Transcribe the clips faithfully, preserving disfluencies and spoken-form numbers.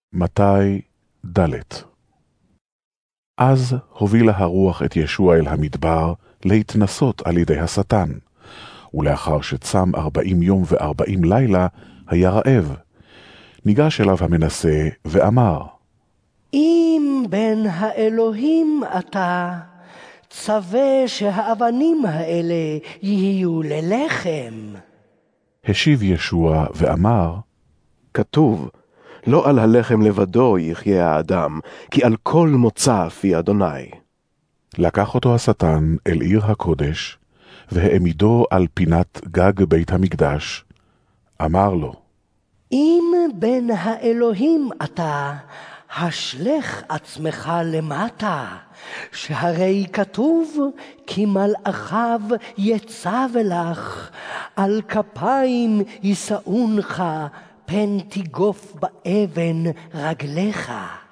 מתי ד'. אז הובילה הרוח את ישוע אל המדבר להתנסות על ידי השטן, ולאחר שצם ארבעים יום וארבעים לילה היה רעב. ניגש אליו המנסה ואמר, אם בן האלוהים אתה, צווה שהאבנים האלה יהיו ללחם. השיב ישוע ואמר, כתוב, לא על הלחם לבדו יחיה האדם, כי על כל מוצא פי אדוני. לקח אותו השטן אל עיר הקודש, והעמידו על פינת גג בית המקדש. אמר לו, אם בן האלוהים אתה, השלך עצמך למטה, שהרי כתוב, כי מלאכיו יצב לך, על כפיים יישאונך, פן תיגוף באבן רגליך.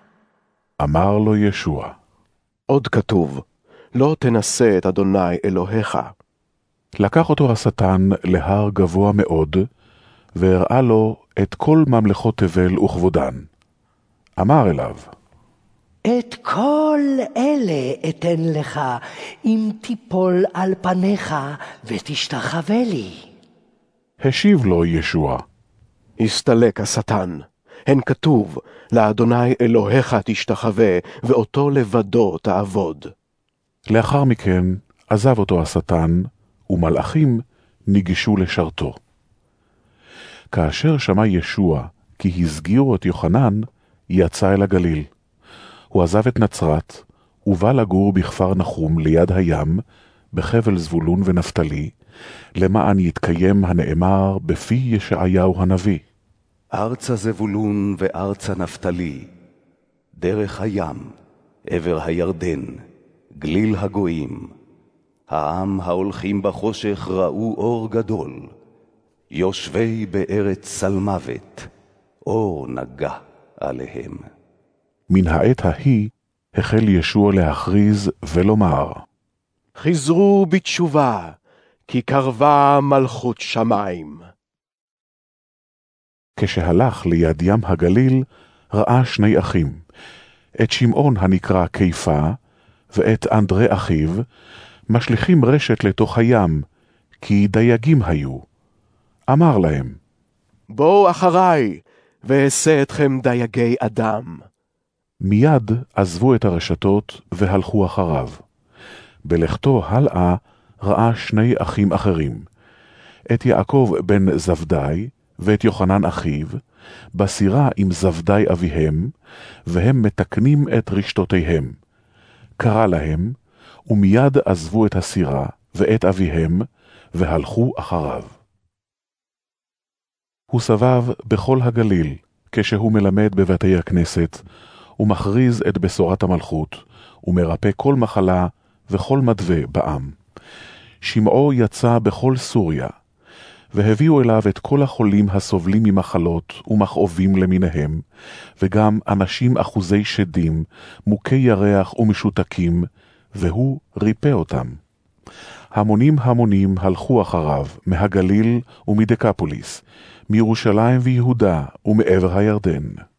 אמר לו ישוע, עוד כתוב, לא תנסה את אדוני אלוהיך. לקח אותו השטן להר גבוה מאוד, והראה לו את כל ממלכות תבל וכבודן. אמר אליו, את כל אלה אתן לך, אם תיפול על פניך ותשתחווה לי. השיב לו ישוע, הסתלק השטן, הן כתוב, לאדוני אלוהיך תשתחווה, ואותו לבדו תעבוד. לאחר מכן עזב אותו השטן, ומלאכים ניגשו לשרתו. כאשר שמע ישוע כי הסגירו את יוחנן, יצא אל הגליל. הוא עזב את נצרת, ובא לגור בכפר נחום ליד הים, בחבל זבולון ונפתלי, למען יתקיים הנאמר בפי ישעיהו הנביא. ארצה זבולון וארצה נפתלי, דרך הים, עבר הירדן, גליל הגויים. העם ההולכים בחושך ראו אור גדול, יושבי בארץ צלמוות, אור נגע עליהם. מן העת ההיא החל ישוע להכריז ולומר, חזרו בתשובה, כי קרבה מלכות שמיים. כשהלך ליד ים הגליל, ראה שני אחים, את שמעון הנקרא קיפה, ואת אנדרי אחיו, משליכים רשת לתוך הים, כי דייגים היו. אמר להם, בואו אחריי, ואעשה אתכם דייגי אדם. מיד עזבו את הרשתות והלכו אחריו. בלכתו הלאה ראה שני אחים אחרים, את יעקב בן זבדי ואת יוחנן אחיו, בסירה עם זבדי אביהם, והם מתקנים את רשתותיהם. קרא להם, ומיד עזבו את הסירה ואת אביהם, והלכו אחריו. הוא סבב בכל הגליל, כשהוא מלמד בבתי הכנסת, ומכריז את בשורת המלכות, ומרפא כל מחלה וכל מדווה בעם. שמעו יצא בכל סוריה, והביאו אליו את כל החולים הסובלים ממחלות ומכאובים למיניהם, וגם אנשים אחוזי שדים, מוכי ירח ומשותקים, והוא ריפא אותם. המונים המונים הלכו אחריו מהגליל ומדקפוליס, מירושלים ויהודה ומעבר הירדן.